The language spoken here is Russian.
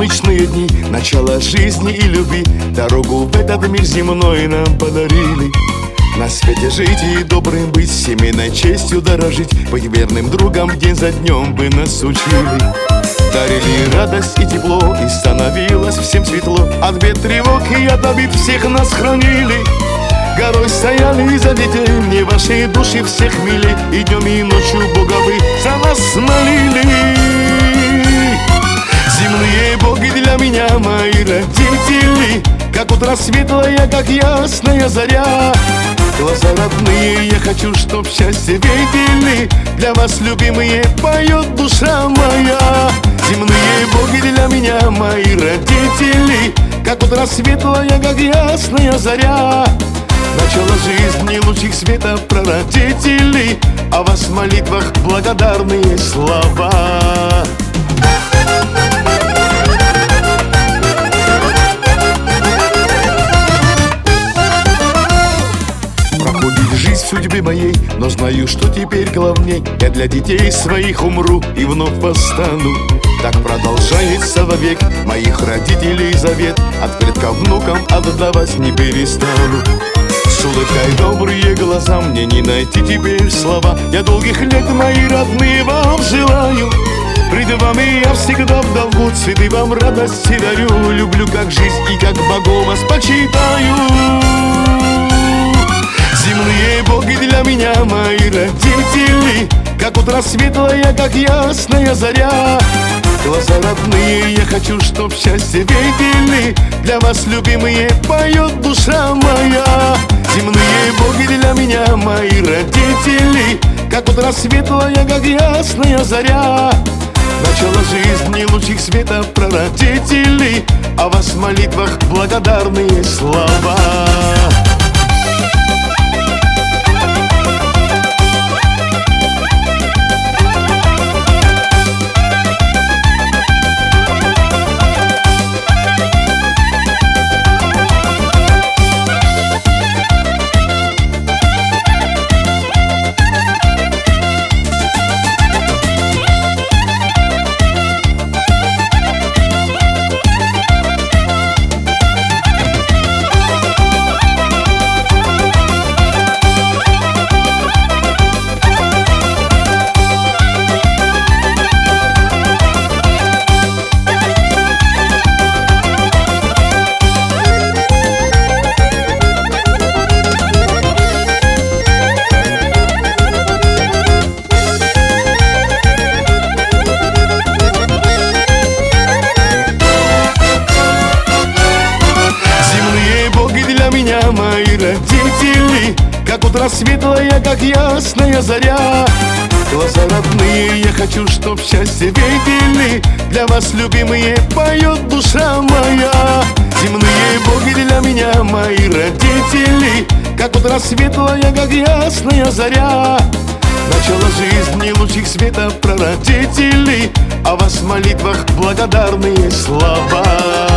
солнечные дни, начало жизни и любви, дорогу в этот мир земной нам подарили. На свете жить и добрым быть, семейной честью дорожить, быть верным другом день за днем вы нас учили. Дарили радость и тепло, и становилось всем светло. От бед, тревог и от обид всех нас хранили. Горой стояли за детей, мне ваши души всех мили, и днем и ночью Бога вы за нас молили. Земные боги для меня мои родители, как утро светлое, как ясная заря. Глаза родные, я хочу, чтоб счастье видели, для вас, любимые, поет душа моя. Земные боги для меня мои родители, как утро светлое, как ясная заря. Начало жизни лучик света прародителей, о вас в молитвах благодарные слова. Жизнь в судьбе моей, но знаю, что теперь главней. Я для детей своих умру и вновь восстану. Так продолжается вовек моих родителей завет, от предков внукам отдавать не перестану. С улыбкой добрые глаза, мне не найти теперь слова. Я долгих лет, мои родные, вам желаю. Пред вами я всегда в долгу, цветы вам радости дарю. Люблю как жизнь и как богов вас почитаю. Земные боги для меня мои родители, как утро светлое, как ясная заря. Глаза родные, я хочу, чтоб счастье видели, для вас, любимые, поет душа моя. Земные боги для меня мои родители, как утро светлое, как ясная заря. Начало жизни лучик света прародителей, о вас в молитвах благодарные слова. Мои родители, как утро светлое, как ясная заря. Глаза родные, я хочу, чтоб счастье видели, для вас, любимые, поет душа моя. Земные боги для меня мои родители, как утро светлое, как ясная заря. Начало жизни лучик света прародителей, о вас в молитвах благодарные слова.